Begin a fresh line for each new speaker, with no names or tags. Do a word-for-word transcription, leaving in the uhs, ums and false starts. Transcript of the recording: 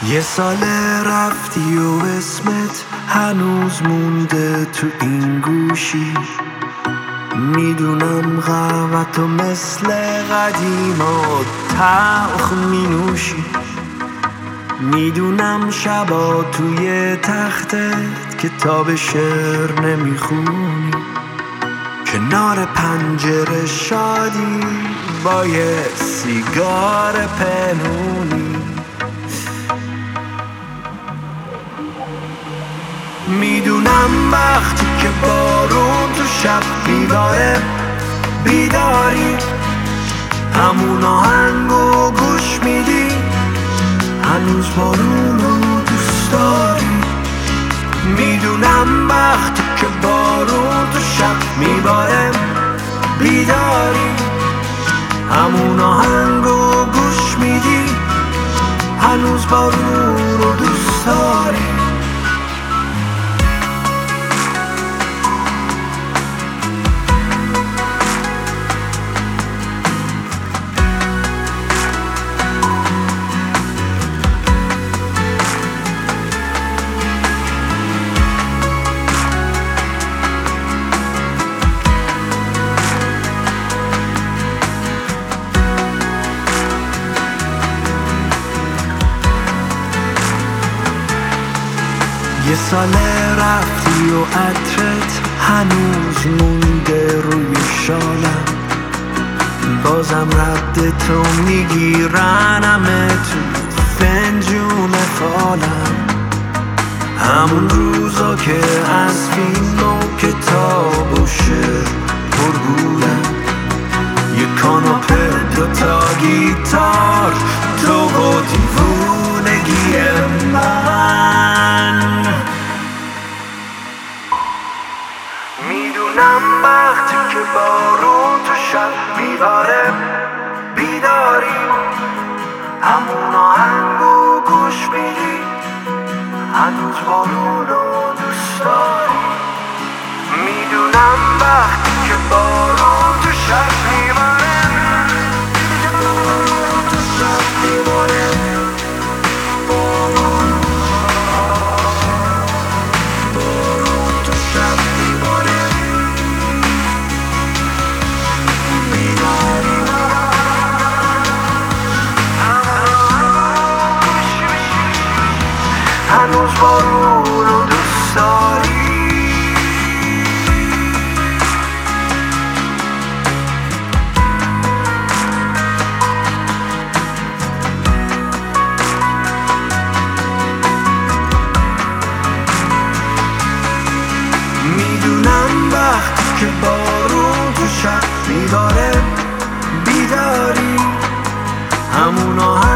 یه سال رفتی و اسمت هنوز مونده تو این گوشی. میدونم قهوه‌تو مثل قدیما تلخ مینوشی. میدونم شبا توی تختت کتاب شعر نمیخونی. کنار پنجره شادی با یه سیگار پنهونی. میدونم وقتی که بارون تو شب میباره بیداری، همون آهنگو گوش میدی، هنوز بارون رو دوست داری. میدونم وقتی که بارون تو شب میباره بیداری، همون آهنگو گوش میدی، هنوز بارون رو دوست داری. یه سال رفتی و عطرت هنوز مونده روی شالم. بازم رد تو میگیرن همه تو فنجون فالم. همون روزا که از فیلم و کتاب و شعر پر بودم. یه کاناپه دوتا گیتار تو و دیوونگی من. میدونم وقتی که بارون تو شب میباره بیداری، همون آهنگو گوش میدی، هنوز بارون رو دوست داری. میدونم وقتی که بارون تو شب میباره بارون تو شب میباره هنوز بارون رو دوست داری. میدونم وقتی که بارون تو شب میباره بیداری، همون آهنگ